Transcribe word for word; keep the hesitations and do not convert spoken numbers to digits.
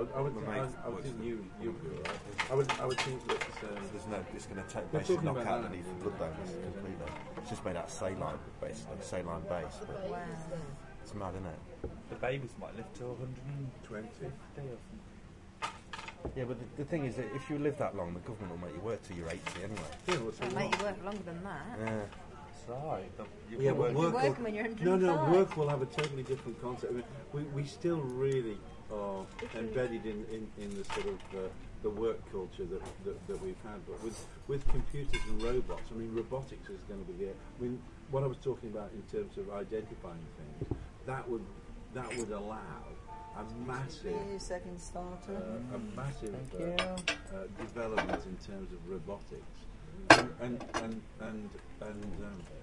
would, I would, I, I would think you, you'd be all right. I would, I would think that um, there's no, it's going to take We're basically talking knock about out that. the need for blood donors completely. It's just made out of saline, basically, saline base. But Wow. it's mad, isn't it? The babies might live to one hundred twenty. Yeah, but the, the thing is that if you live that long, the government will make you work till you're eighty anyway. Yeah, well, so It'll make you work longer than that. Yeah. That's right. The, you Yeah, can but work- work You're will, working when you're no, no, one hundred and five. work will have a totally different concept. I mean, we, we still really are embedded in, in, in the sort of uh, the work culture that, that that we've had. But with with computers and robots, I mean, robotics is going to be the. I mean, what I was talking about in terms of identifying things, that would that would allow a massive, second starter. uh, a massive Thank uh, you. uh, development in terms of robotics, and and and and, and um,